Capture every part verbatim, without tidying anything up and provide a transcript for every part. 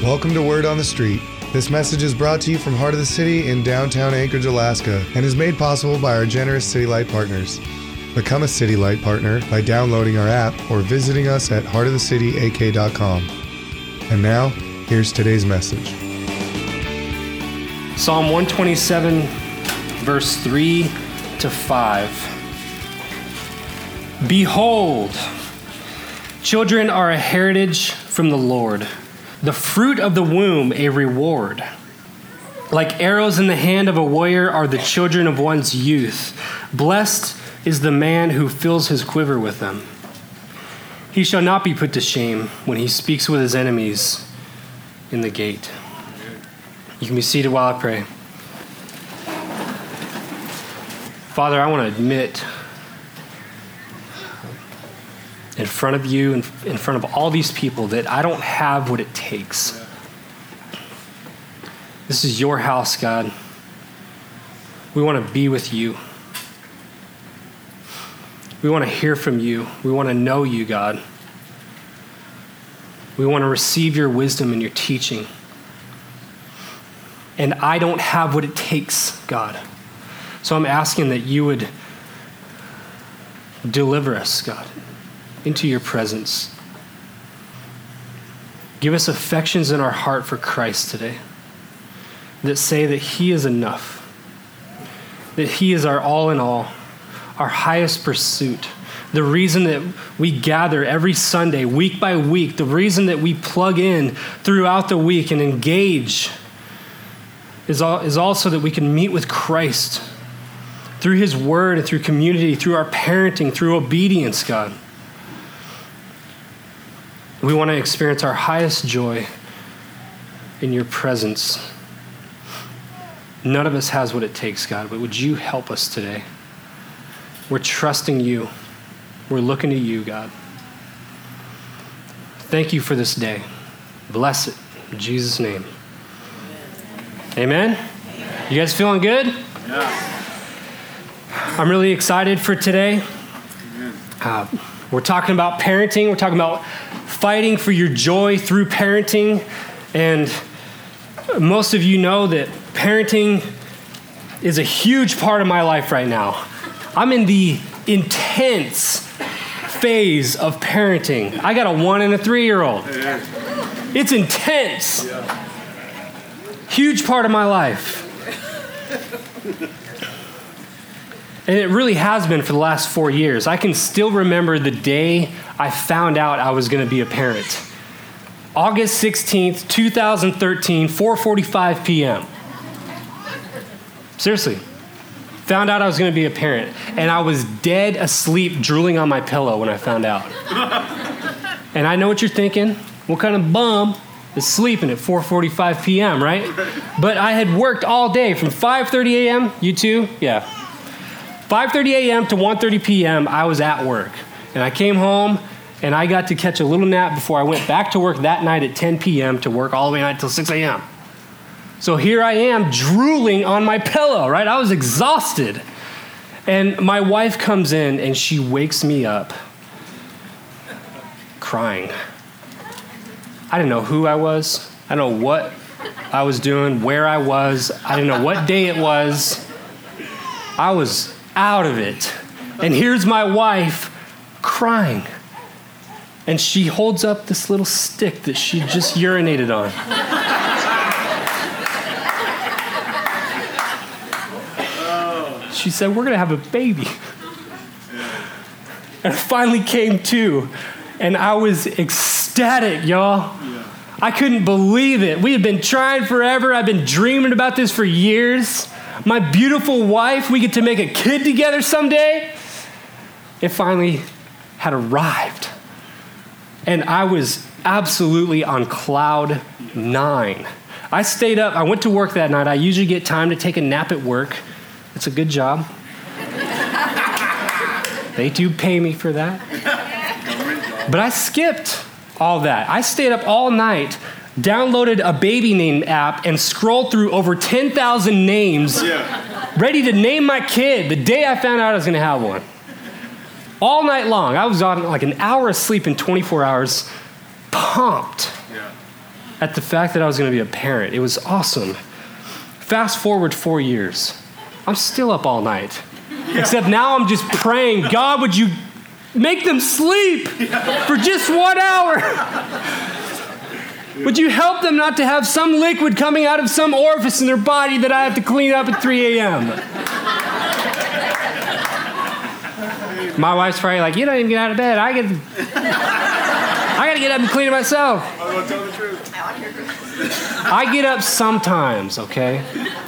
Welcome to Word on the Street. This message is brought to you from Heart of the City in downtown Anchorage, Alaska, and is made possible by our generous City Light partners. Become a City Light partner by downloading our app or visiting us at heart of the city a k dot com. And now, here's today's message. Psalm one twenty-seven, verse three to five. Behold, children are a heritage from the Lord, the fruit of the womb a reward. Like arrows in the hand of a warrior are the children of one's youth. Blessed is the man who fills his quiver with them. He shall not be put to shame when he speaks with his enemies in the gate. You can be seated while I pray. Father, I want to admit in front of you, in, in front of all these people, that I don't have what it takes. This is your house, God. We want to be with you. We want to hear from you. We want to know you, God. We want to receive your wisdom and your teaching. And I don't have what it takes, God. So I'm asking that you would deliver us, God, into your presence. Give us affections in our heart for Christ today that say that he is enough, that he is our all in all, our highest pursuit, the reason that we gather every Sunday, week by week, the reason that we plug in throughout the week and engage is, all, is also that we can meet with Christ through his word and through community, through our parenting, through obedience, God. We want to experience our highest joy in your presence. None of us has what it takes, God, but would you help us today? We're trusting you. We're looking to you, God. Thank you for this day. Bless it in Jesus' name. Amen? Amen. You guys feeling good? Yeah. I'm really excited for today. Uh, we're talking about parenting. We're talking about fighting for your joy through parenting. And most of you know that parenting is a huge part of my life right now. I'm in the intense phase of parenting. I got a one and a three-year-old. It's intense. Huge part of my life. And it really has been for the last four years. I can still remember the day I found out I was going to be a parent. August sixteenth, twenty thirteen, four forty-five p.m. Seriously. Found out I was going to be a parent. And I was dead asleep drooling on my pillow when I found out. And I know what you're thinking. What kind of bum is sleeping at four forty-five p.m., right? But I had worked all day from five thirty a.m. You too? Yeah. five thirty a.m. to one thirty p.m. I was at work. And I came home and I got to catch a little nap before I went back to work that night at ten p.m. to work all the way until six a.m. So here I am drooling on my pillow, right? I was exhausted. And my wife comes in and she wakes me up crying. I didn't know who I was. I don't know what I was doing, where I was. I didn't know what day it was. I was out of it. And here's my wife crying. And she holds up this little stick that she just urinated on. She said, we're going to have a baby. And I finally came to, and I was ecstatic, y'all. Yeah. I couldn't believe it. We had been trying forever. I've been dreaming about this for years. My beautiful wife, we get to make a kid together someday. It finally had arrived. And I was absolutely on cloud nine. I stayed up. I went to work that night. I usually get time to take a nap at work. It's a good job. They do pay me for that. But I skipped all that. I stayed up all night, downloaded a baby name app, and scrolled through over ten thousand names, yeah. ready to name my kid the day I found out I was going to have one. All night long. I was on like an hour of sleep in twenty-four hours, pumped. Yeah. at the fact that I was going to be a parent. It was awesome. Fast forward four years. I'm still up all night. Yeah. Except now I'm just praying, God, would you make them sleep for just one hour? Would you help them not to have some liquid coming out of some orifice in their body that I have to clean up at three a.m.? My wife's probably like, you don't even get out of bed. I get, I got to get up and clean it myself. I want to tell the truth. I want to hear truth. I get up sometimes, okay?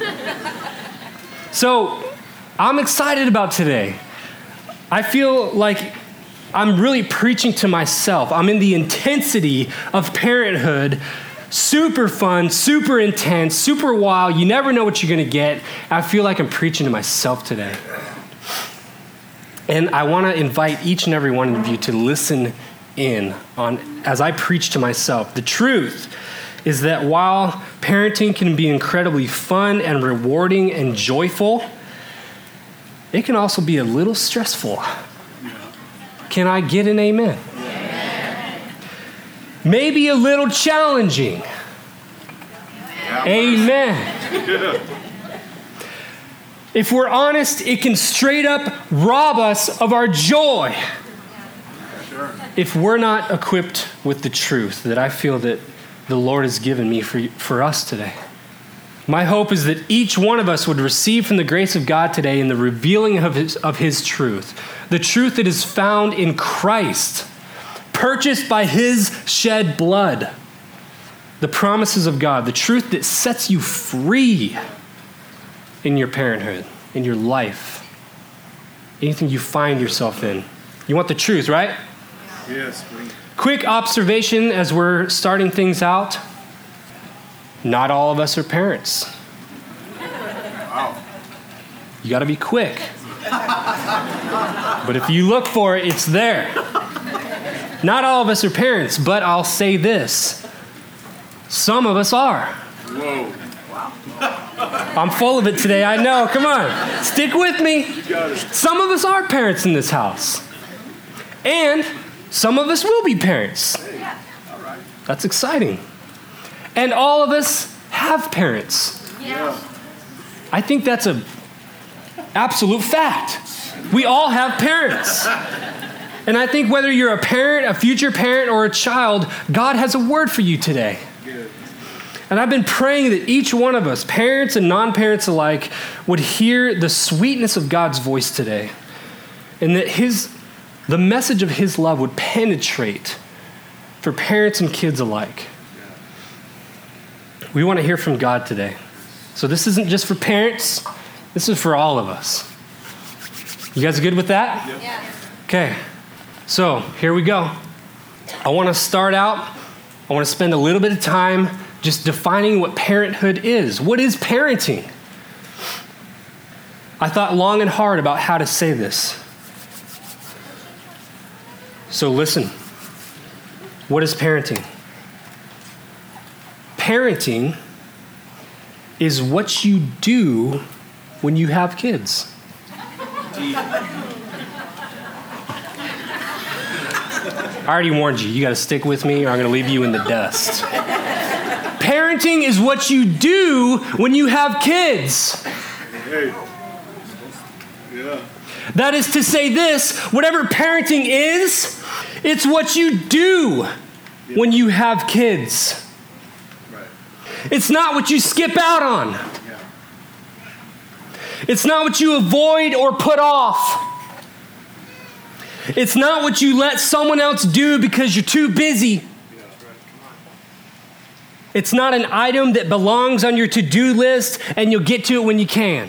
So I'm excited about today. I feel like I'm really preaching to myself. I'm in the intensity of parenthood. Super fun, super intense, super wild. You never know what you're going to get. I feel like I'm preaching to myself today. And I want to invite each and every one of you to listen in on as I preach to myself. The truth is that while parenting can be incredibly fun and rewarding and joyful, it can also be a little stressful. Can I get an amen? Amen. Maybe a little challenging. Yeah. Amen. If we're honest, it can straight up rob us of our joy. Sure. If we're not equipped with the truth that I feel that the Lord has given me for, for us today. My hope is that each one of us would receive from the grace of God today in the revealing of his, of his truth, the truth that is found in Christ, purchased by his shed blood, the promises of God, the truth that sets you free in your parenthood, in your life, anything you find yourself in. You want the truth, right? Yes, please. Quick observation as we're starting things out. Not all of us are parents. Wow. You got to be quick. But if you look for it, it's there. Not all of us are parents, but I'll say this. Some of us are. Whoa. I'm full of it today, I know. Come on. Stick with me. Some of us are parents in this house. And some of us will be parents. That's exciting. And all of us have parents. Yeah. I think that's an absolute fact. We all have parents. And I think whether you're a parent, a future parent, or a child, God has a word for you today. Good. And I've been praying that each one of us, parents and non-parents alike, would hear the sweetness of God's voice today. And that his, the message of his love would penetrate for parents and kids alike. We want to hear from God today. So this isn't just for parents. This is for all of us. You guys good with that? Yep. Yeah. Okay. So here we go. I want to start out. I want to spend a little bit of time just defining what parenthood is. What is parenting? I thought long and hard about how to say this. So listen. What is parenting? Parenting is what you do when you have kids. I already warned you. You got to stick with me or I'm going to leave you in the dust. Parenting is what you do when you have kids. Hey. Yeah. That is to say this, whatever parenting is, it's what you do when you have kids. It's not what you skip out on. Yeah. It's not what you avoid or put off. It's not what you let someone else do because you're too busy. Yeah, right. Come on. It's not an item that belongs on your to-do list and you'll get to it when you can.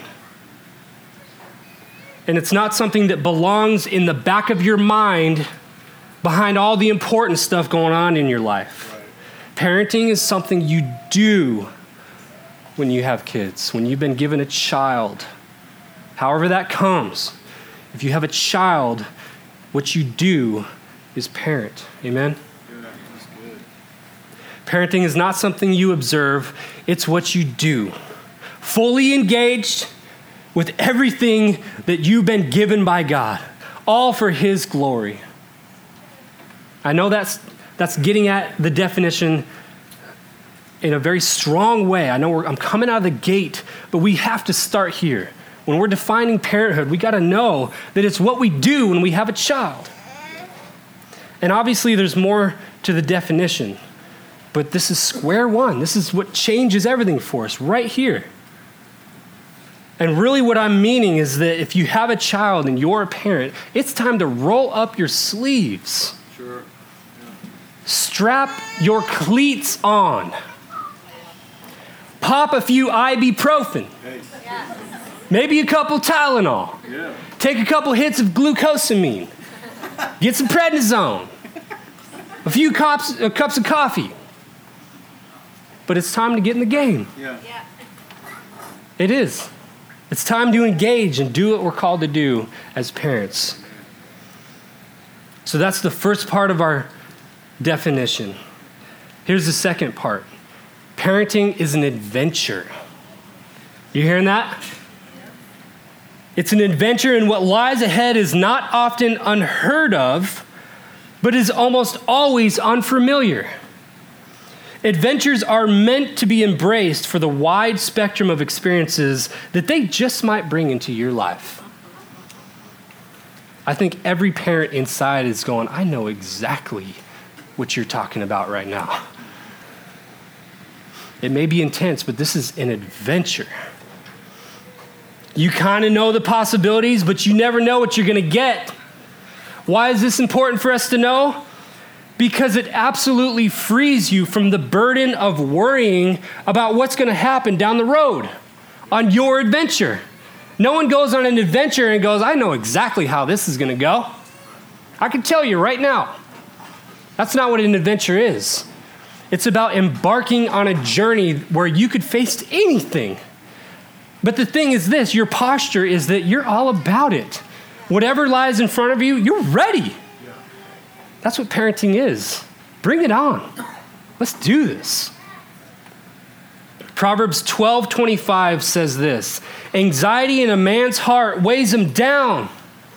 And it's not something that belongs in the back of your mind behind all the important stuff going on in your life. Parenting is something you do when you have kids, when you've been given a child. However that comes. If you have a child, what you do is parent. Amen? Yeah, that's good. Parenting is not something you observe, it's what you do. Fully engaged with everything that you've been given by God, all for his glory. I know that's That's getting at the definition in a very strong way. I know we're, I'm coming out of the gate, but we have to start here. When we're defining parenthood, we got to know that it's what we do when we have a child. And obviously there's more to the definition, but this is square one. This is what changes everything for us right here. And really what I'm meaning is that if you have a child and you're a parent, it's time to roll up your sleeves. Sure. Strap your cleats on. Pop a few ibuprofen. Hey. Maybe a couple Tylenol. Yeah. Take a couple hits of glucosamine. Get some prednisone. A few cups, uh, cups of coffee. But it's time to get in the game. Yeah. Yeah. It is. It's time to engage and do what we're called to do as parents. So that's the first part of our definition. Here's the second part. Parenting is an adventure. You hearing that? It's an adventure, and what lies ahead is not often unheard of, but is almost always unfamiliar. Adventures are meant to be embraced for the wide spectrum of experiences that they just might bring into your life. I think every parent inside is going, I know exactly what you're talking about right now. It may be intense, but this is an adventure. You kind of know the possibilities, but you never know what you're going to get. Why is this important for us to know? Because it absolutely frees you from the burden of worrying about what's going to happen down the road on your adventure. No one goes on an adventure and goes, I know exactly how this is going to go. I can tell you right now. That's not what an adventure is. It's about embarking on a journey where you could face anything. But the thing is this, your posture is that you're all about it. Whatever lies in front of you, you're ready. That's what parenting is. Bring it on. Let's do this. Proverbs twelve twenty-five says this, anxiety in a man's heart weighs him down,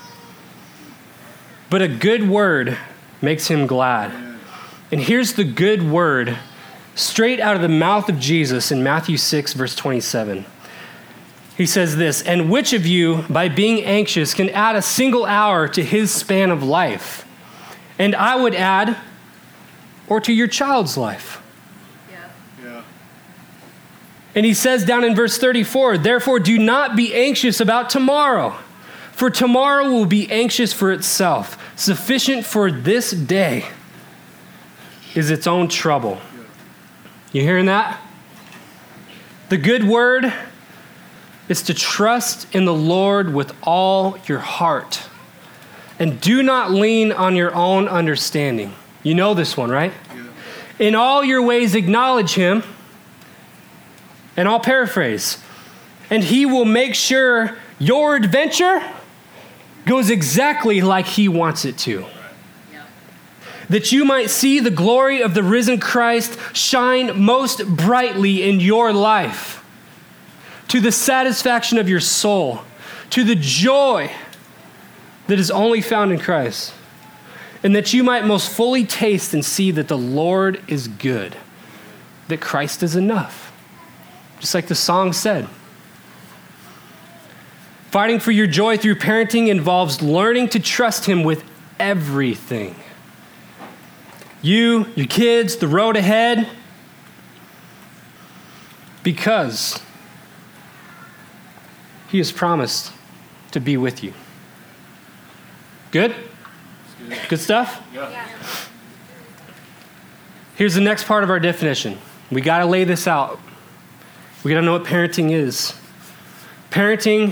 but a good word makes him glad. And here's the good word straight out of the mouth of Jesus in Matthew six, verse twenty-seven. He says this, and which of you, by being anxious, can add a single hour to his span of life? And I would add, or to your child's life. Yeah. Yeah. And he says down in verse thirty-four, therefore do not be anxious about tomorrow, for tomorrow will be anxious for itself. Sufficient for this day is its own trouble. You hearing that? The good word is to trust in the Lord with all your heart. And do not lean on your own understanding. You know this one, right? Yeah. In all your ways acknowledge him. And I'll paraphrase. And he will make sure your adventure goes exactly like he wants it to. Yeah. That you might see the glory of the risen Christ shine most brightly in your life. To the satisfaction of your soul. To the joy that is only found in Christ, and that you might most fully taste and see that the Lord is good, that Christ is enough, just like the song said. Fighting for your joy through parenting involves learning to trust him with everything. You, your kids, the road ahead, because he has promised to be with you. Good? Good. Good stuff? Yeah. Yeah. Here's the next part of our definition. We got to lay this out. We got to know what parenting is. Parenting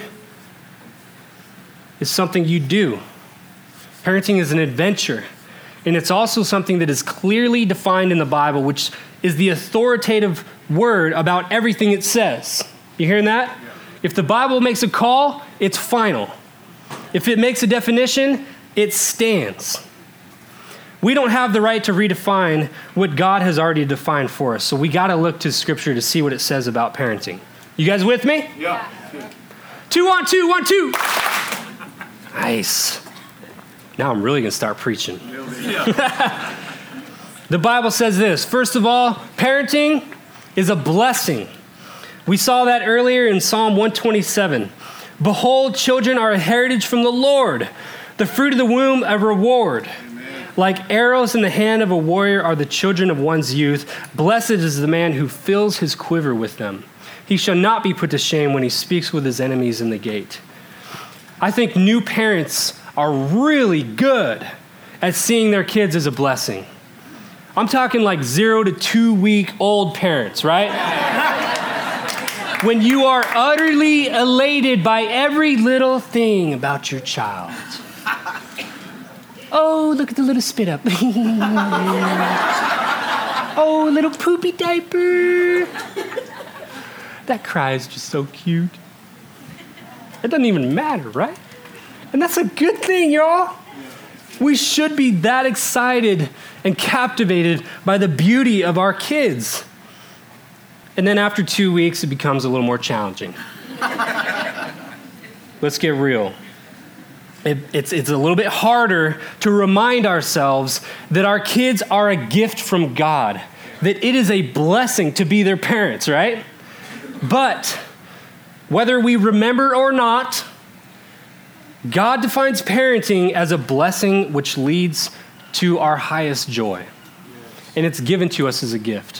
is something you do. Parenting is an adventure. And it's also something that is clearly defined in the Bible, which is the authoritative word about everything it says. You hearing that? Yeah. If the Bible makes a call, it's final. If it makes a definition, it stands. We don't have the right to redefine what God has already defined for us. So we got to look to Scripture to see what it says about parenting. You guys with me? Yeah. Two on two, one, two. Nice. Now I'm really going to start preaching. Yeah. The Bible says this. First of all, parenting is a blessing. We saw that earlier in Psalm one twenty-seven. Behold, children are a heritage from the Lord, the fruit of the womb a reward. Amen. Like arrows in the hand of a warrior are the children of one's youth. Blessed is the man who fills his quiver with them. He shall not be put to shame when he speaks with his enemies in the gate. I think new parents are really good at seeing their kids as a blessing. I'm talking like zero to two week old parents, right? When you are utterly elated by every little thing about your child. Oh, look at the little spit up. Oh, little poopy diaper. That cry is just so cute. It doesn't even matter, right? And that's a good thing, y'all. We should be that excited and captivated by the beauty of our kids. And then after two weeks, it becomes a little more challenging. Let's get real. It, it's, it's a little bit harder to remind ourselves that our kids are a gift from God, that it is a blessing to be their parents, right? But whether we remember or not, God defines parenting as a blessing which leads to our highest joy. And it's given to us as a gift.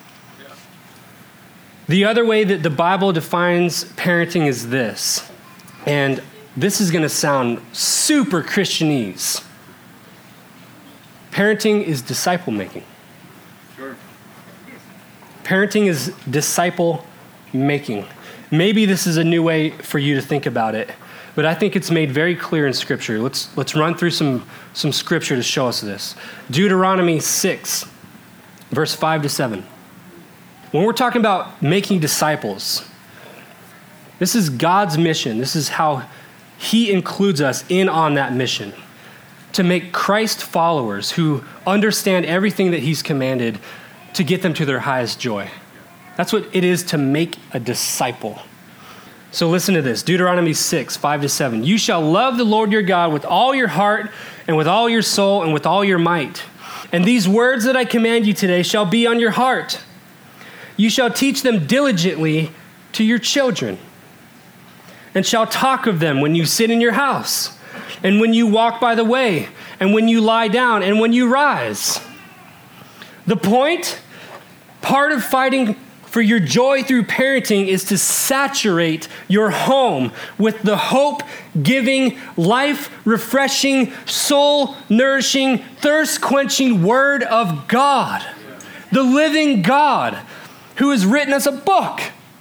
The other way that the Bible defines parenting is this, and this is going to sound super Christianese. Parenting is disciple making. Sure. Parenting is disciple making. Maybe this is a new way for you to think about it, but I think it's made very clear in Scripture. Let's let's run through some, some Scripture to show us this. Deuteronomy six, verse five to seven. When we're talking about making disciples, this is God's mission. This is how he includes us in on that mission, to make Christ followers who understand everything that he's commanded to get them to their highest joy. That's what it is to make a disciple. So listen to this, Deuteronomy six, five to seven. You shall love the Lord your God with all your heart and with all your soul and with all your might. And these words that I command you today shall be on your heart. You shall teach them diligently to your children, and shall talk of them when you sit in your house, and when you walk by the way, and when you lie down, and when you rise. The point, part of fighting for your joy through parenting is to saturate your home with the hope-giving, life-refreshing, soul-nourishing, thirst-quenching Word of God, the living God, who has written us a book.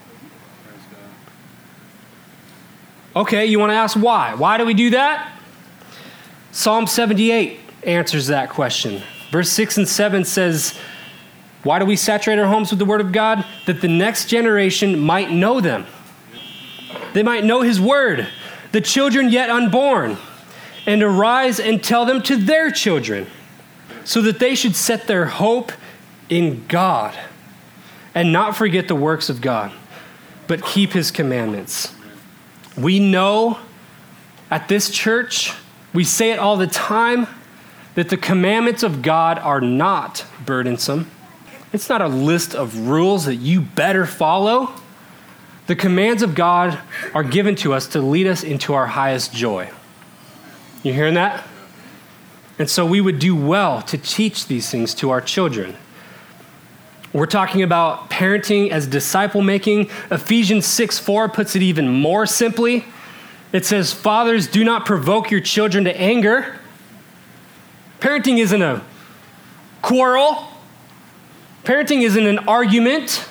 Okay, you want to ask why? Why do we do that? Psalm seventy-eight answers that question. Verse six and seven says, why do we saturate our homes with the Word of God? That the next generation might know them. They might know his word, the children yet unborn, and arise and tell them to their children, so that they should set their hope in God and not forget the works of God, but keep his commandments. We know at this church, we say it all the time, that the commandments of God are not burdensome. It's not a list of rules that you better follow. The commands of God are given to us to lead us into our highest joy. You hearing that? And so we would do well to teach these things to our children. We're talking about parenting as disciple making. Ephesians six four puts it even more simply. It says, fathers, do not provoke your children to anger. Parenting isn't a quarrel. Parenting isn't an argument.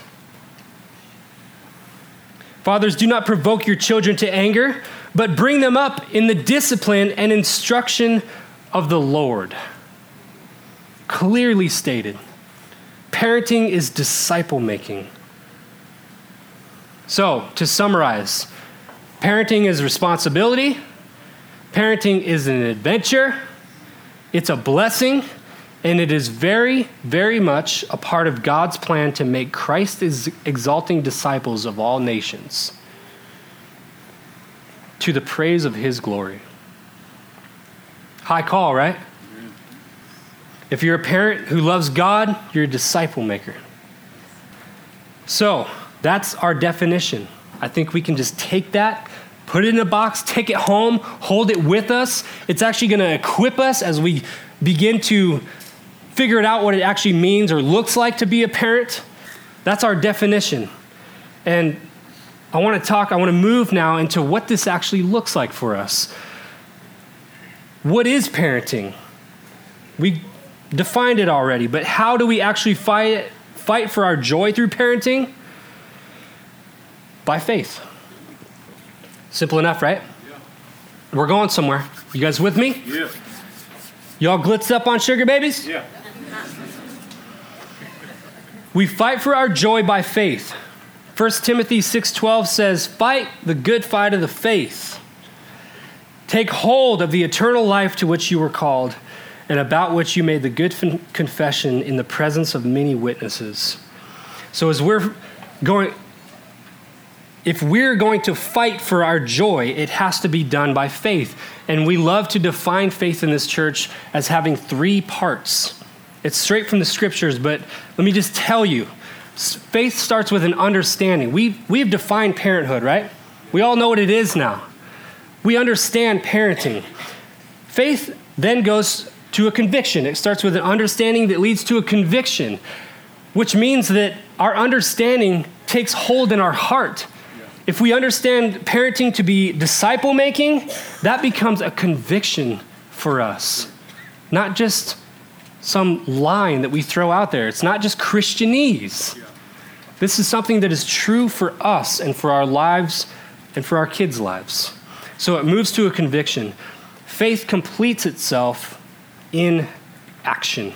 Fathers, do not provoke your children to anger, but bring them up in the discipline and instruction of the Lord. Clearly stated. Parenting is disciple making. So, to summarize, parenting is responsibility. Parenting is an adventure. It's a blessing. And it is very, very much a part of God's plan to make Christ exalting disciples of all nations to the praise of his glory. High call, right? If you're a parent who loves God, you're a disciple maker. So that's our definition. I think we can just take that, put it in a box, take it home, hold it with us. It's actually going to equip us as we begin to figure it out what it actually means or looks like to be a parent. That's our definition. And I want to talk, I want to move now into what this actually looks like for us. What is parenting? We defined it already, but how do we actually fight fight for our joy through parenting? By faith. Simple enough, right? Yeah. We're going somewhere. You guys with me? Yeah. Y'all glitz up on sugar babies? Yeah. We fight for our joy by faith. First Timothy six twelve says, "Fight the good fight of the faith. Take hold of the eternal life to which you were called, and about which you made the good fin- confession in the presence of many witnesses." So as we're going, if we're going to fight for our joy, it has to be done by faith. And we love to define faith in this church as having three parts. It's straight from the scriptures, but let me just tell you, faith starts with an understanding. We've, we've defined parenthood, right? We all know what it is now. We understand parenting. Faith then goes to a conviction. It starts with an understanding that leads to a conviction, which means that our understanding takes hold in our heart. If we understand parenting to be disciple making, that becomes a conviction for us, not just some line that we throw out there. It's not just Christianese. This is something that is true for us and for our lives and for our kids' lives. So it moves to a conviction. Faith completes itself in action.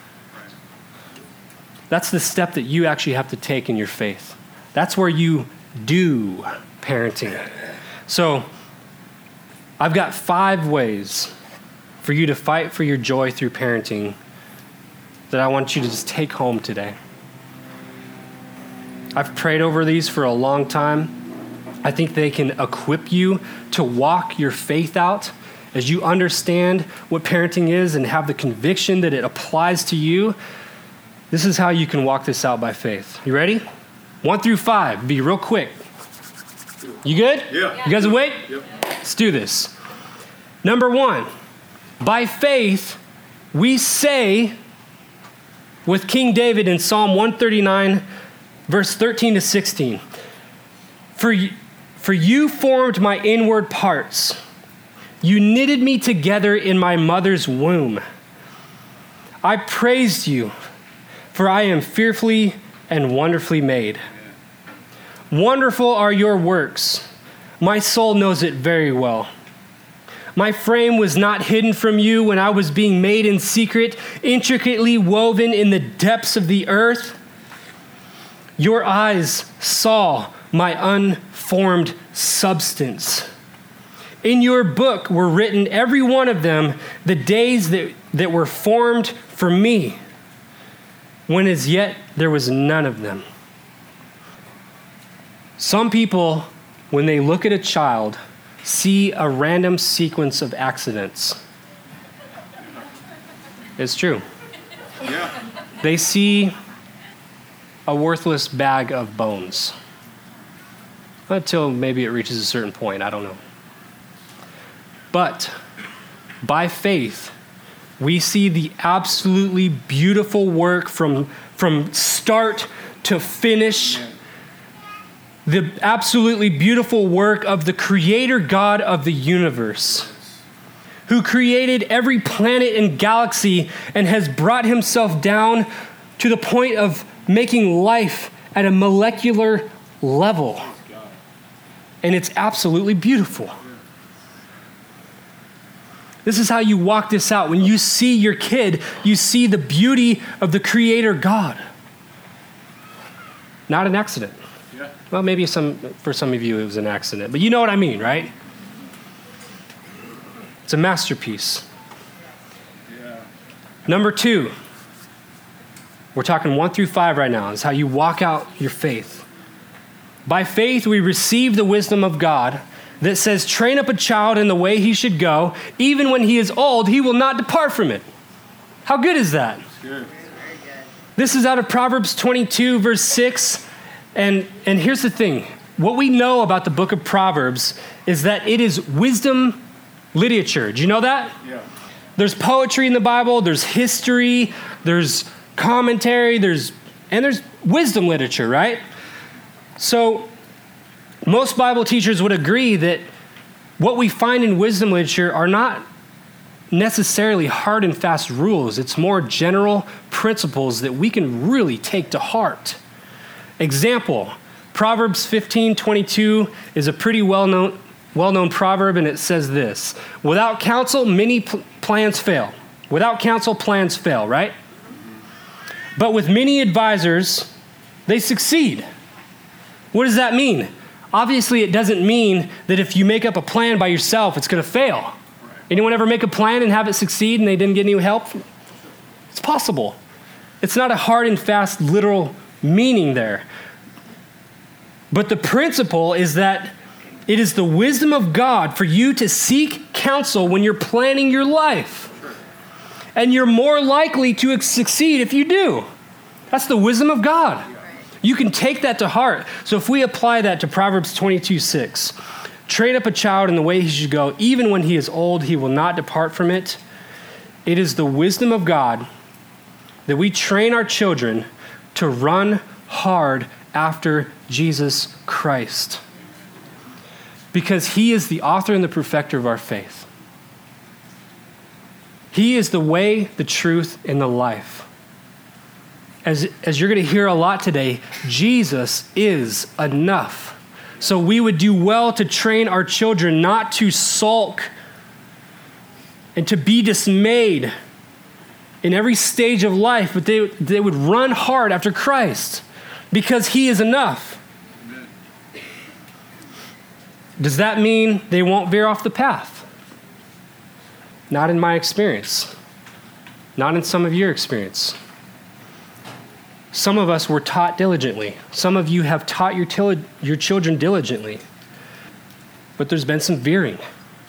That's the step that you actually have to take in your faith. That's where you do parenting. So I've got five ways for you to fight for your joy through parenting that I want you to just take home today. I've prayed over these for a long time. I think they can equip you to walk your faith out as you understand what parenting is and have the conviction that it applies to you. This is how you can walk this out by faith. You ready? One through five. Be real quick. You good? Yeah. You guys awake? Yep. Let's do this. Number one, by faith, we say with King David in Psalm one thirty-nine, verse thirteen to sixteen, For you, for you formed my inward parts. You knitted me together in my mother's womb. I praised you, for I am fearfully and wonderfully made. Wonderful are your works. My soul knows it very well. My frame was not hidden from you when I was being made in secret, intricately woven in the depths of the earth. Your eyes saw my unformed substance. In your book were written, every one of them, the days that, that were formed for me, when as yet there was none of them. Some people, when they look at a child, see a random sequence of accidents. It's true. Yeah. They see a worthless bag of bones. Until maybe it reaches a certain point, I don't know. But by faith, we see the absolutely beautiful work from, from start to finish, the absolutely beautiful work of the Creator God of the universe, who created every planet and galaxy and has brought himself down to the point of making life at a molecular level. And it's absolutely beautiful. This is how you walk this out. When you see your kid, you see the beauty of the Creator God. Not an accident. Yeah. Well, maybe some for some of you it was an accident, but you know what I mean, right? It's a masterpiece. Yeah. Number two, we're talking one through five right now. It's how you walk out your faith. By faith, we receive the wisdom of God that says, train up a child in the way he should go. Even when he is old, he will not depart from it. How good is that? Good. This is out of Proverbs twenty-two, verse six. And, and here's the thing. What we know about the book of Proverbs is that it is wisdom literature. Do you know that? Yeah. There's poetry in the Bible, there's history, there's commentary, there's and there's wisdom literature, right? So most Bible teachers would agree that what we find in wisdom literature are not necessarily hard and fast rules. It's more general principles that we can really take to heart. Example, Proverbs fifteen twenty-two is a pretty well-known well-known proverb, and it says this: without counsel, many pl- plans fail. Without counsel, plans fail, right? But with many advisors, they succeed. What does that mean? Obviously, it doesn't mean that if you make up a plan by yourself, it's going to fail. Anyone ever make a plan and have it succeed and they didn't get any help? It's possible. It's not a hard and fast literal meaning there. But the principle is that it is the wisdom of God for you to seek counsel when you're planning your life. And you're more likely to succeed if you do. That's the wisdom of God. You can take that to heart. So if we apply that to Proverbs twenty-two six, train up a child in the way he should go. Even when he is old, he will not depart from it. It is the wisdom of God that we train our children to run hard after Jesus Christ, because he is the author and the perfecter of our faith. He is the way, the truth, and the life. As, as you're going to hear a lot today, Jesus is enough. So we would do well to train our children not to sulk and to be dismayed in every stage of life, but they, they would run hard after Christ because he is enough. Does that mean they won't veer off the path? Not in my experience. Not in some of your experience. Some of us were taught diligently. Some of you have taught your, til- your children diligently. But there's been some veering.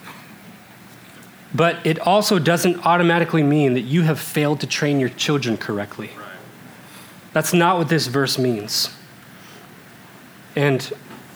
But it also doesn't automatically mean that you have failed to train your children correctly. Right. That's not what this verse means. And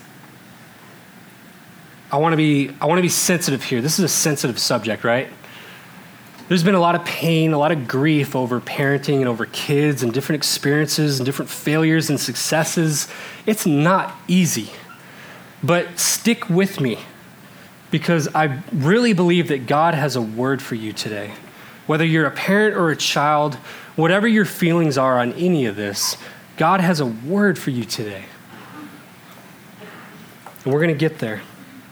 I want to be I want to be sensitive here. This is a sensitive subject, right? There's been a lot of pain, a lot of grief over parenting and over kids and different experiences and different failures and successes. It's not easy. But stick with me, because I really believe that God has a word for you today. Whether you're a parent or a child, whatever your feelings are on any of this, God has a word for you today. And we're going to get there.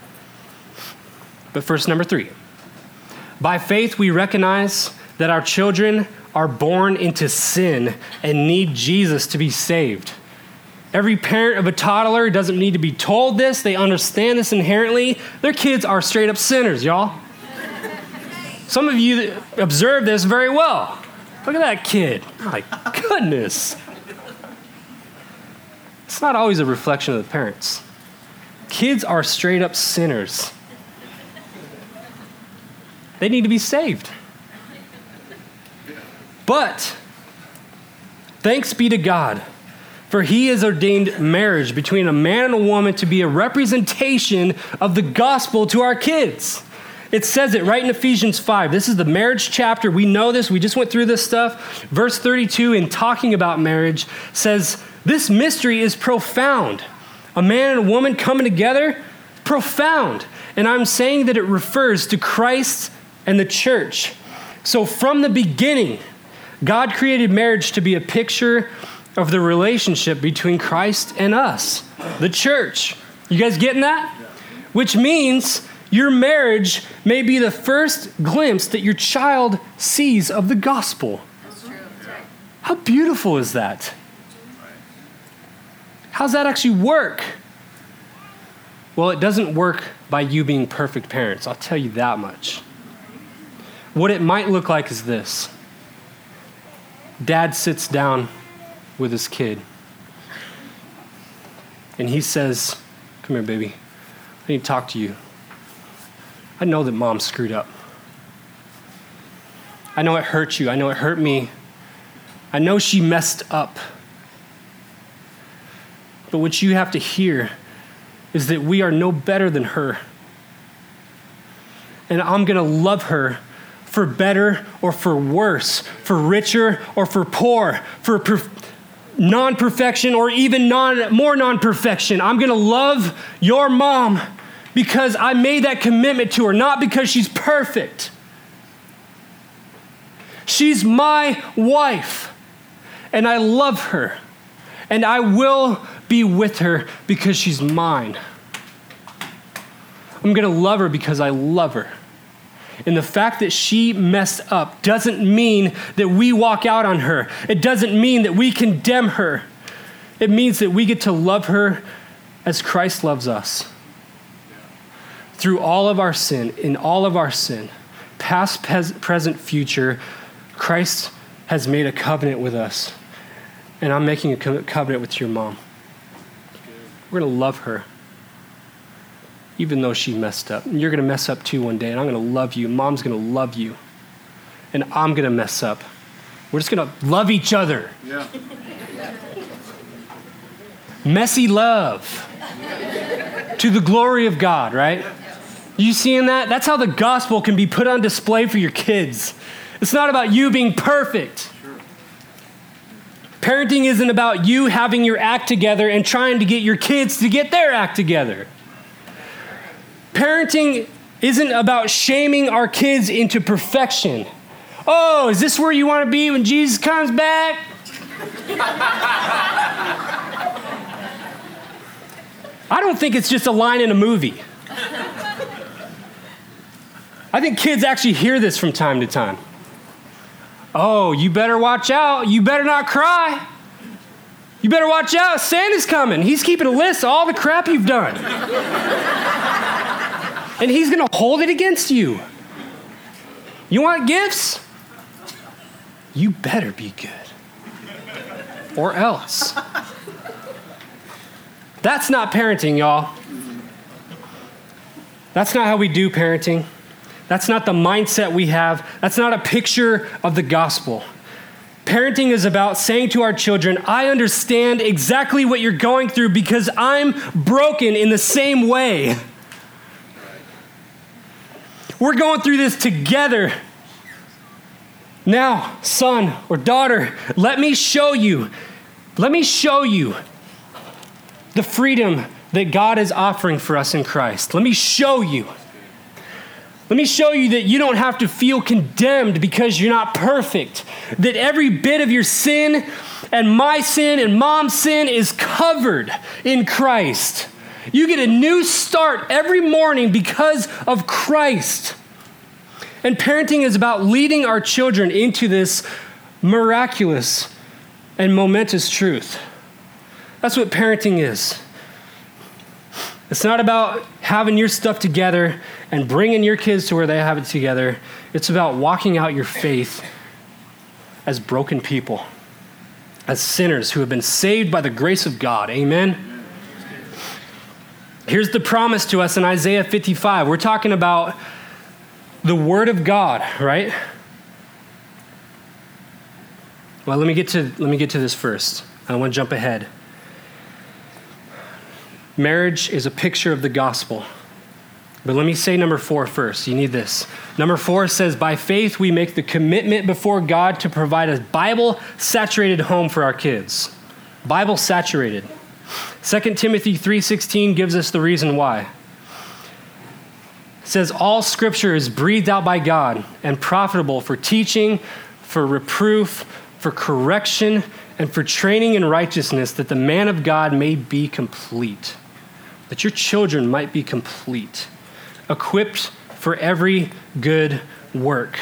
But first, number three. By faith, we recognize that our children are born into sin and need Jesus to be saved. Every parent of a toddler doesn't need to be told this. They understand this inherently. Their kids are straight up sinners, y'all. Some of you observe this very well. Look at that kid. My goodness. It's not always a reflection of the parents. Kids are straight up sinners. They need to be saved. But thanks be to God, for he has ordained marriage between a man and a woman to be a representation of the gospel to our kids. It says it right in Ephesians five. This is the marriage chapter. We know this. We just went through this stuff. Verse thirty-two, in talking about marriage, says, this mystery is profound. A man and a woman coming together, profound. And I'm saying that it refers to Christ and the church. So from the beginning, God created marriage to be a picture of the relationship between Christ and us, the church. You guys getting that? Yeah. Which means your marriage may be the first glimpse that your child sees of the gospel. That's true. That's right. How beautiful is that? How's that actually work? Well, it doesn't work by you being perfect parents. I'll tell you that much. What it might look like is this. Dad sits down with his kid, and he says, come here, baby. I need to talk to you. I know that mom screwed up. I know it hurt you. I know it hurt me. I know she messed up. But what you have to hear is that we are no better than her. And I'm going to love her for better or for worse, for richer or for poor, for per- non-perfection or even non more non-perfection. I'm going to love your mom because I made that commitment to her, not because she's perfect. She's my wife, and I love her, and I will be with her because she's mine. I'm going to love her because I love her. And the fact that she messed up doesn't mean that we walk out on her. It doesn't mean that we condemn her. It means that we get to love her as Christ loves us. Through all of our sin, in all of our sin, past, pes- present, future, Christ has made a covenant with us. And I'm making a co- covenant with your mom. We're going to love her, even though she messed up. And you're going to mess up too one day, and I'm going to love you. Mom's going to love you. And I'm going to mess up. We're just going to love each other. Yeah. Messy love. To the glory of God, right? You seeing that? That's how the gospel can be put on display for your kids. It's not about you being perfect. Parenting isn't about you having your act together and trying to get your kids to get their act together. Parenting isn't about shaming our kids into perfection. Oh, is this where you want to be when Jesus comes back? I don't think it's just a line in a movie. I think kids actually hear this from time to time. Oh, you better watch out. You better not cry. You better watch out. Santa's coming. He's keeping a list of all the crap you've done. And he's going to hold it against you. You want gifts? You better be good. Or else. That's not parenting, y'all. That's not how we do parenting. That's not the mindset we have. That's not a picture of the gospel. Parenting is about saying to our children, I understand exactly what you're going through because I'm broken in the same way. We're going through this together. Now, son or daughter, let me show you, let me show you the freedom that God is offering for us in Christ. Let me show you. Let me show you that you don't have to feel condemned because you're not perfect. That every bit of your sin and my sin and mom's sin is covered in Christ. You get a new start every morning because of Christ. And parenting is about leading our children into this miraculous and momentous truth. That's what parenting is. It's not about having your stuff together and bringing your kids to where they have it together. It's about walking out your faith as broken people, as sinners who have been saved by the grace of God. Amen? Here's the promise to us in Isaiah fifty-five. We're talking about the Word of God, right? Well, let me get to let me get to this first. I don't want to jump ahead. Marriage is a picture of the gospel. But let me say number four first. You need this. Number four says, by faith, we make the commitment before God to provide a Bible-saturated home for our kids. Bible-saturated. Second Timothy three sixteen gives us the reason why. It says, all scripture is breathed out by God and profitable for teaching, for reproof, for correction, and for training in righteousness, that the man of God may be complete. That your children might be complete, equipped for every good work.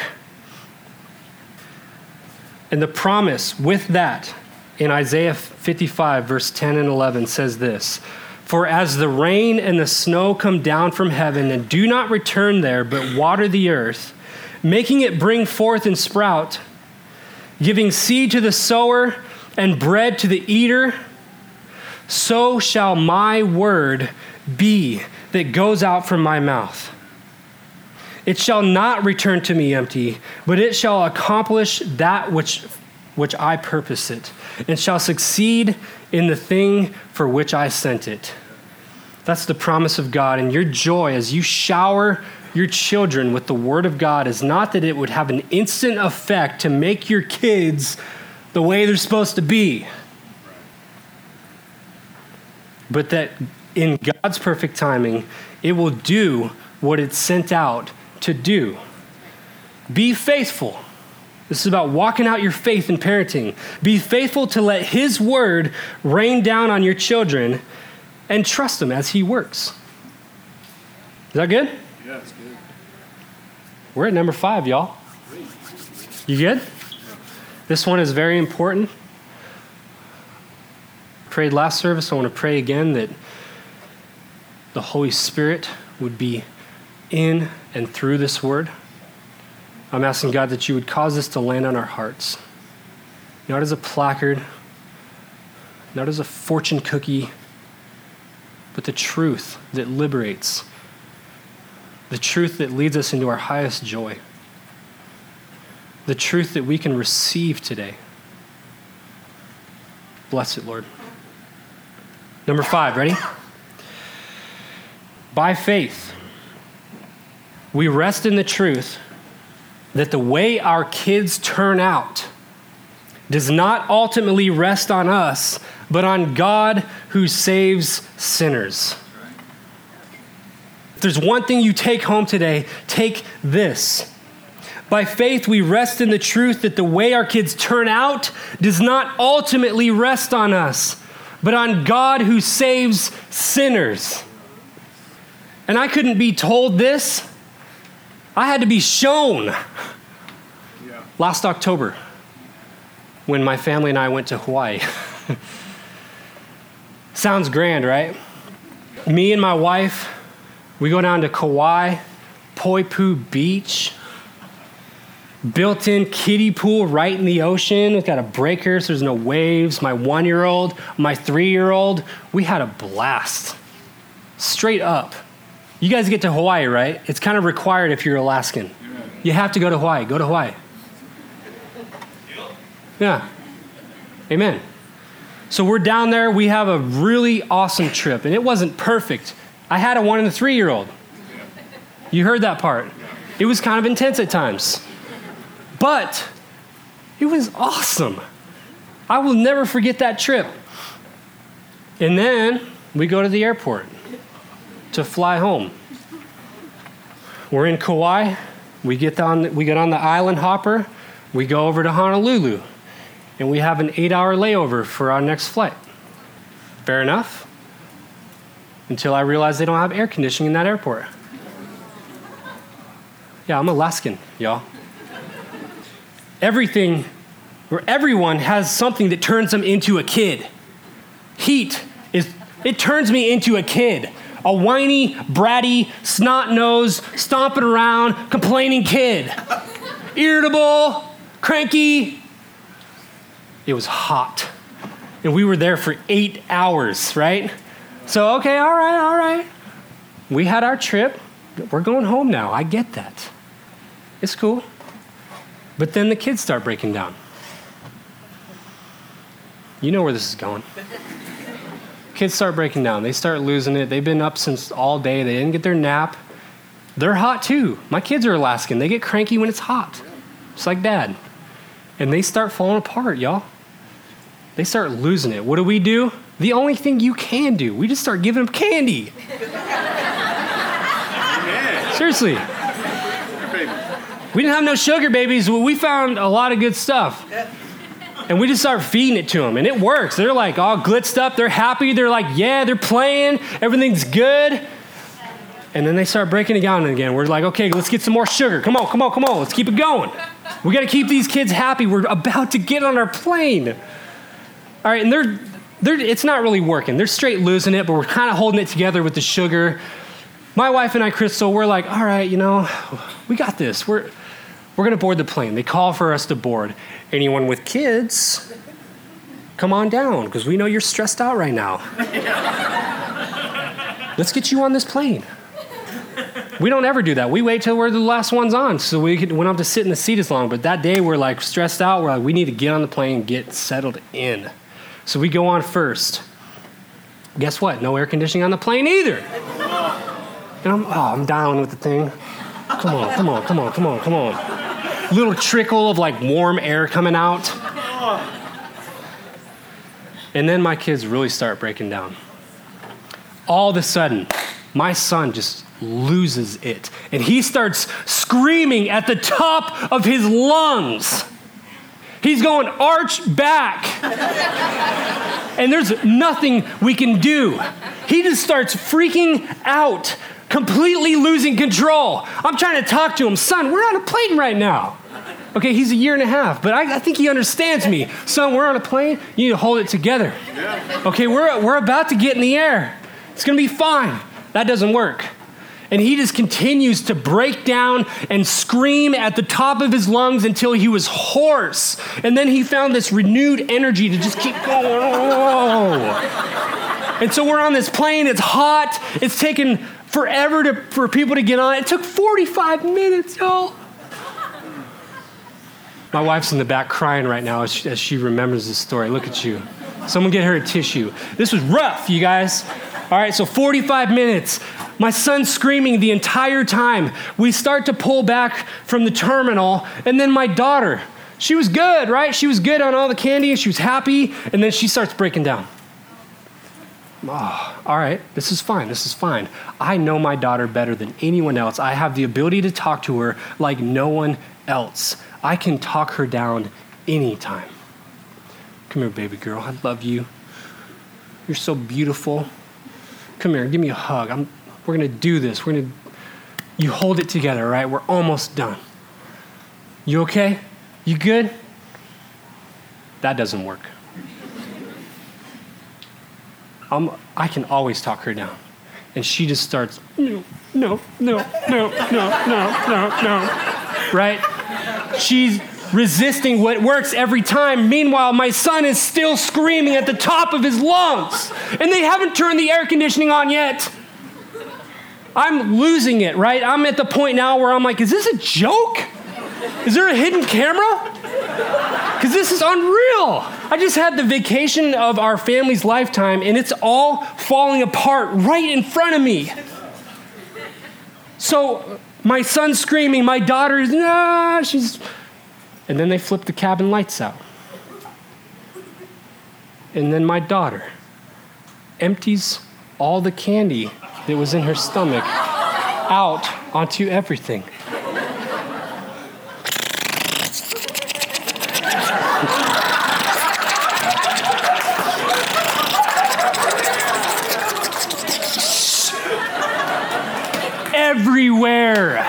And the promise with that in Isaiah fifty-five, verse ten and eleven says this, for as the rain and the snow come down from heaven and do not return there, but water the earth, making it bring forth and sprout, giving seed to the sower and bread to the eater, so shall my word be that goes out from my mouth. It shall not return to me empty, but it shall accomplish that which, which I purpose it, and shall succeed in the thing for which I sent it. That's the promise of God. And your joy as you shower your children with the word of God is not that it would have an instant effect to make your kids the way they're supposed to be, but that in God's perfect timing, it will do what it's sent out to do. Be faithful. This is about walking out your faith in parenting. Be faithful to let his word rain down on your children and trust him as he works. Is that good? Yeah, it's good. We're at number five, y'all. You good? This one is very important. Prayed last service. I want to pray again that the Holy Spirit would be in and through this word. I'm asking God that you would cause this to land on our hearts. Not as a placard, not as a fortune cookie, but the truth that liberates, the truth that leads us into our highest joy, the truth that we can receive today. Bless it, Lord. Number five, ready? By faith, we rest in the truth that the way our kids turn out does not ultimately rest on us, but on God who saves sinners. If there's one thing you take home today, take this. By faith, we rest in the truth that the way our kids turn out does not ultimately rest on us, but on God who saves sinners. And I couldn't be told this. I had to be shown. Yeah. Last October, when my family and I went to Hawaii. Sounds grand, right? Me and my wife, we go down to Kauai, Poipu Beach, built-in kiddie pool right in the ocean. We've got a breaker, so there's no waves. My one-year-old, my three-year-old, we had a blast. Straight up. You guys get to Hawaii, right? It's kind of required if you're Alaskan. You have to go to Hawaii. Go to Hawaii. Yeah. Amen. So we're down there. We have a really awesome trip, and it wasn't perfect. I had a one and a three-year-old. You heard that part. It was kind of intense at times, but it was awesome. I will never forget that trip. And then we go to the airport to fly home. We're in Kauai. We get on, we get on the island hopper. We go over to Honolulu, and we have an eight-hour layover for our next flight. Fair enough. Until I realized they don't have air conditioning in that airport. Yeah, I'm Alaskan, y'all. Everything, or everyone has something that turns them into a kid. Heat is, it turns me into a kid. A whiny, bratty, snot-nosed, stomping around, complaining kid. Irritable, cranky. It was hot. And we were there for eight hours, right? So, okay, all right, all right. We had our trip. We're going home now. I get that. It's cool. But then the kids start breaking down. You know where this is going. Kids start breaking down. They start losing it. They've been up since all day. They didn't get their nap. They're hot too. My kids are Alaskan. They get cranky when it's hot. Just like Dad. And they start falling apart, y'all. They start losing it. What do we do? The only thing you can do. We just start giving them candy. Yeah. Seriously. We didn't have no sugar babies. Well, we found a lot of good stuff. And we just start feeding it to them, and it works. They're like all glitzed up. They're happy. They're like, yeah, they're playing. Everything's good. And then they start breaking it down again. We're like, okay, let's get some more sugar. Come on, come on, come on. Let's keep it going. We got to keep these kids happy. We're about to get on our plane. All right, and they're, they're, it's not really working. They're straight losing it, but we're kind of holding it together with the sugar. My wife and I, Crystal, we're like, all right, you know, we got this. We're, we're going to board the plane. They call for us to board. Anyone with kids, come on down, because we know you're stressed out right now. Let's get you on this plane. We don't ever do that. We wait till we're the last ones on, so we, could, we don't have to sit in the seat as long. But that day, we're like stressed out. We're like, we need to get on the plane and get settled in. So we go on first. Guess what? No air conditioning on the plane either. And I'm, oh, I'm down with the thing. Come on, come on, come on, come on, come on. Little trickle of like warm air coming out. And then my kids really start breaking down. All of a sudden, my son just loses it. And he starts screaming at the top of his lungs. He's going arch back. And there's nothing we can do. He just starts freaking out, completely losing control. I'm trying to talk to him. Son, we're on a plane right now. Okay, he's a year and a half, but I, I think he understands me. Son, we're on a plane. You need to hold it together. Okay, we're, we're about to get in the air. It's going to be fine. That doesn't work. And he just continues to break down and scream at the top of his lungs until he was hoarse. And then he found this renewed energy to just keep going. And so we're on this plane. It's hot. It's taken forever to, for people to get on. It took forty-five minutes, y'all. My wife's in the back crying right now as she, as she remembers this story. Look at you. Someone get her a tissue. This was rough, you guys. All right, so forty-five minutes. My son's screaming the entire time. We start to pull back from the terminal, and then my daughter, she was good, right? She was good on all the candy, and she was happy, and then she starts breaking down. Oh, all right, this is fine, this is fine. I know my daughter better than anyone else. I have the ability to talk to her like no one else. I can talk her down anytime. Come here, baby girl, I love you. You're so beautiful. Come here, give me a hug. I'm, we're gonna do this. We're gonna, you hold it together, all right? We're almost done. You okay? You good? That doesn't work. I'm, I can always talk her down. And she just starts, no, no, no, no, no, no, no, no, right? She's resisting what works every time. Meanwhile, my son is still screaming at the top of his lungs. And they haven't turned the air conditioning on yet. I'm losing it, right? I'm at the point now where I'm like, is this a joke? Is there a hidden camera? Because this is unreal. I just had the vacation of our family's lifetime, and it's all falling apart right in front of me. So my son's screaming, my daughter's, nah, she's... And then they flip the cabin lights out. And then my daughter empties all the candy that was in her stomach out onto everything. Everywhere.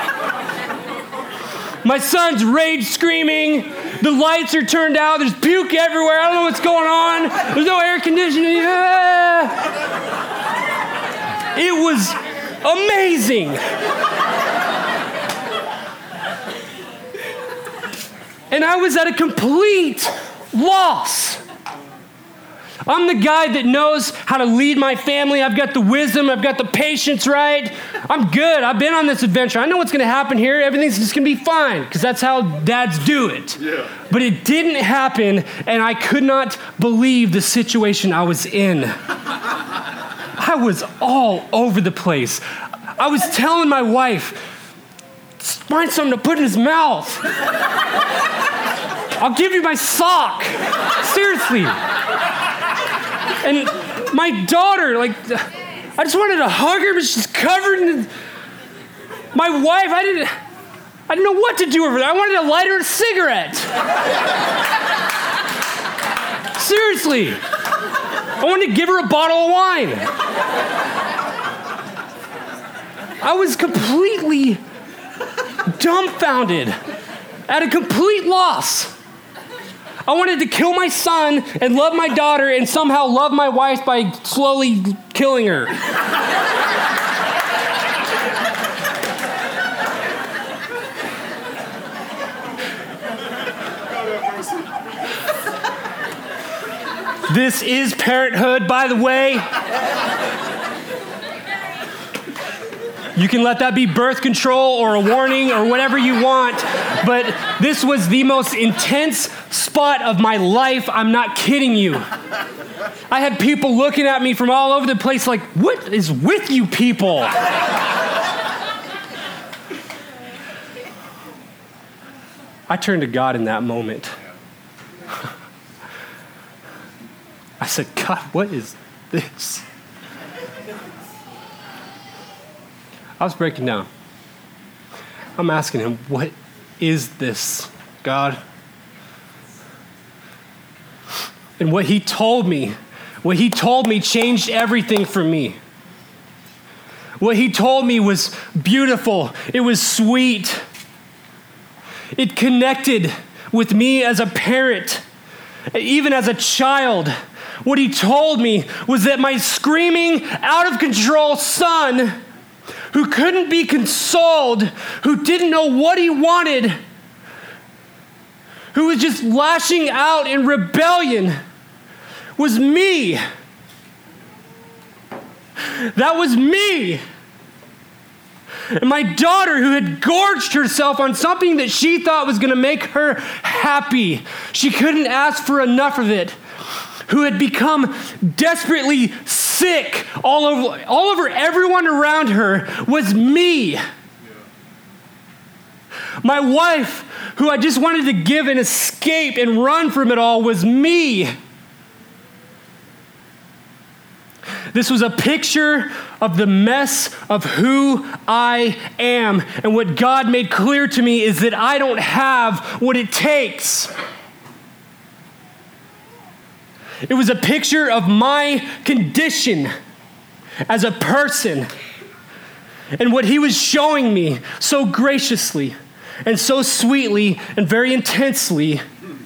My son's rage screaming. The lights are turned out. There's puke everywhere. I don't know what's going on. There's no air conditioning. Ah. It was amazing. And I was at a complete loss. I'm the guy that knows how to lead my family. I've got the wisdom. I've got the patience, right? I'm good. I've been on this adventure. I know what's going to happen here. Everything's just going to be fine because that's how dads do it. Yeah. But it didn't happen, and I could not believe the situation I was in. I was all over the place. I was telling my wife, find something to put in his mouth. I'll give you my sock. Seriously. And my daughter, like, I just wanted to hug her, but she's covered in... My wife, I didn't... I didn't know what to do with her. I wanted to light her a cigarette. Seriously. I wanted to give her a bottle of wine. I was completely dumbfounded, at a complete loss. I wanted to kill my son and love my daughter and somehow love my wife by slowly killing her. This is parenthood, by the way. You can let that be birth control or a warning or whatever you want, but this was the most intense spot of my life. I'm not kidding you. I had people looking at me from all over the place like, what is with you people? I turned to God in that moment. I said, God, what is this? I was breaking down. I'm asking him, what is this, God? And what he told me, what he told me changed everything for me. What he told me was beautiful. It was sweet. It connected with me as a parent, even as a child. What he told me was that my screaming, out of control son, who couldn't be consoled, who didn't know what he wanted, who was just lashing out in rebellion, was me. That was me. And my daughter, who had gorged herself on something that she thought was going to make her happy, she couldn't ask for enough of it, who had become desperately sick all over, all over everyone around her, was me. Yeah. My wife, who I just wanted to give an escape and run from it all, was me. This was a picture of the mess of who I am. And what God made clear to me is that I don't have what it takes. It was a picture of my condition as a person. And what he was showing me so graciously and so sweetly and very intensely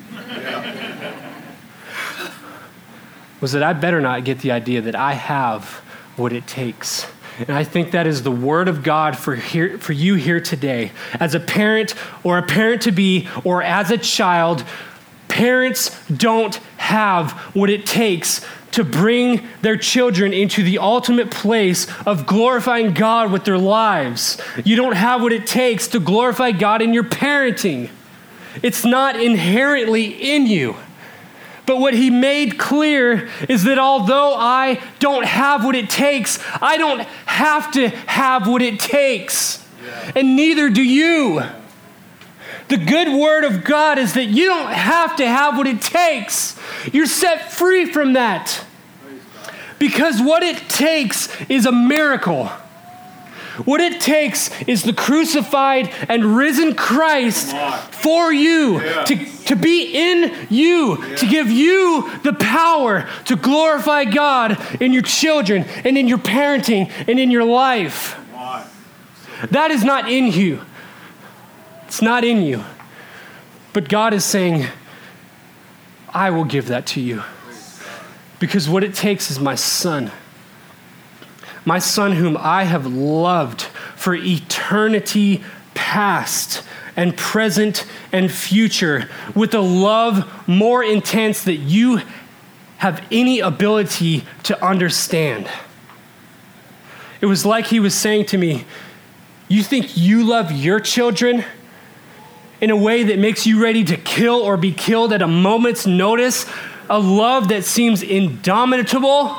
was that I better not get the idea that I have what it takes. And I think that is the word of God for here, for you here today. As a parent or a parent-to-be or as a child, parents don't have what it takes to bring their children into the ultimate place of glorifying God with their lives. You don't have what it takes to glorify God in your parenting. It's not inherently in you. But what he made clear is that although I don't have what it takes, I don't have to have what it takes. Yeah. And neither do you. The good word of God is that you don't have to have what it takes. You're set free from that. Because what it takes is a miracle. What it takes is the crucified and risen Christ for you, yeah. to, to be in you, yeah. to give you the power to glorify God in your children and in your parenting and in your life. That is not in you. It's not in you. But God is saying, I will give that to you. Because what it takes is my son. My son whom I have loved for eternity past and present and future with a love more intense that you have any ability to understand. It was like he was saying to me, you think you love your children in a way that makes you ready to kill or be killed at a moment's notice, a love that seems indomitable?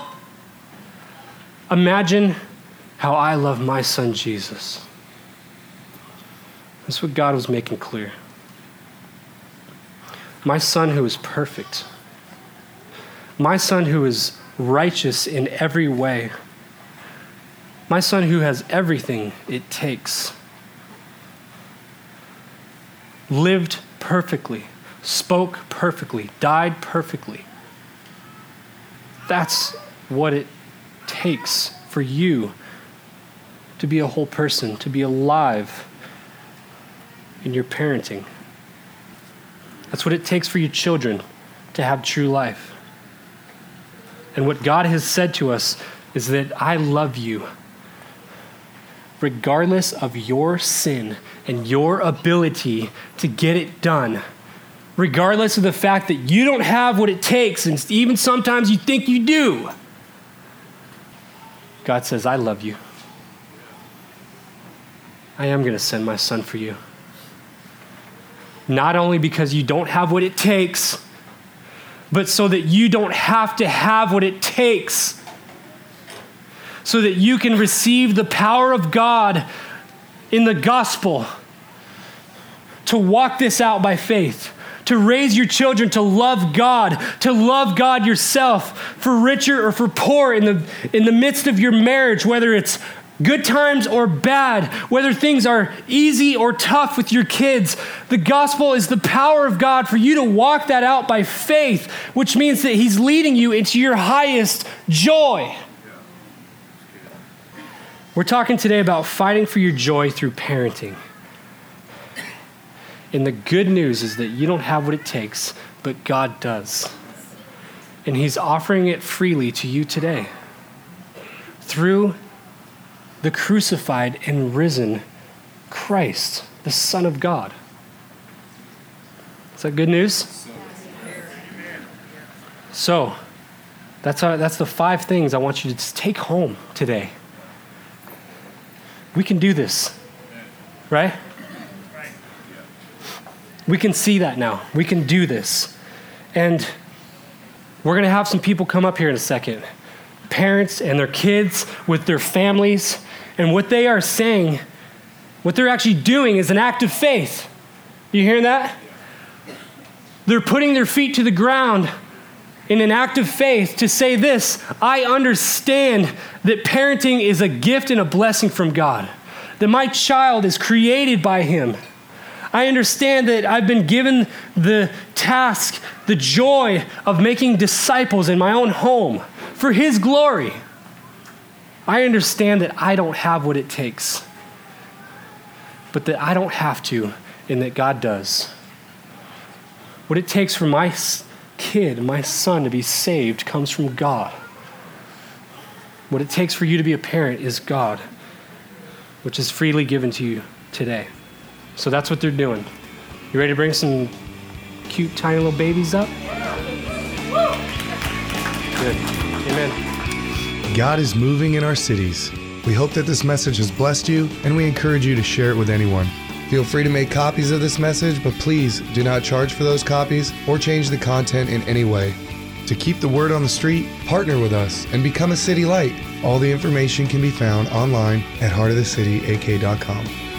Imagine how I love my son, Jesus. That's what God was making clear. My son who is perfect. My son who is righteous in every way. My son who has everything it takes. Lived perfectly, spoke perfectly, died perfectly. That's what it takes for you to be a whole person, to be alive in your parenting. That's what it takes for your children to have true life. And what God has said to us is that I love you regardless of your sin and your ability to get it done. Regardless of the fact that you don't have what it takes, and even sometimes you think you do. God says, I love you. I am going to send my son for you. Not only because you don't have what it takes, but so that you don't have to have what it takes, so that you can receive the power of God in the gospel to walk this out by faith, to raise your children to love God, to love God yourself, for richer or for poor in the in the midst of your marriage, whether it's good times or bad, whether things are easy or tough with your kids. The gospel is the power of God for you to walk that out by faith, which means that he's leading you into your highest joy. We're talking today about fighting for your joy through parenting. And the good news is that you don't have what it takes, but God does. And he's offering it freely to you today through the crucified and risen Christ, the Son of God. Is that good news? So, that's how, that's the five things I want you to just take home today. We can do this, right? We can see that now. We can do this. And we're going to have some people come up here in a second. Parents and their kids with their families. And what they are saying, what they're actually doing is an act of faith. You hearing that? They're putting their feet to the ground in an act of faith to say this: I understand that parenting is a gift and a blessing from God. That my child is created by him. I understand that I've been given the task, the joy of making disciples in my own home for his glory. I understand that I don't have what it takes, but that I don't have to, and that God does. What it takes for my kid, my son, to be saved comes from God. What it takes for you to be a parent is God, which is freely given to you today. So that's what they're doing. You ready to bring some cute, tiny little babies up? Good. Amen. God is moving in our cities. We hope that this message has blessed you, and we encourage you to share it with anyone. Feel free to make copies of this message, but please do not charge for those copies or change the content in any way. To keep the word on the street, partner with us and become a city light. All the information can be found online at heart of the city a k dot com.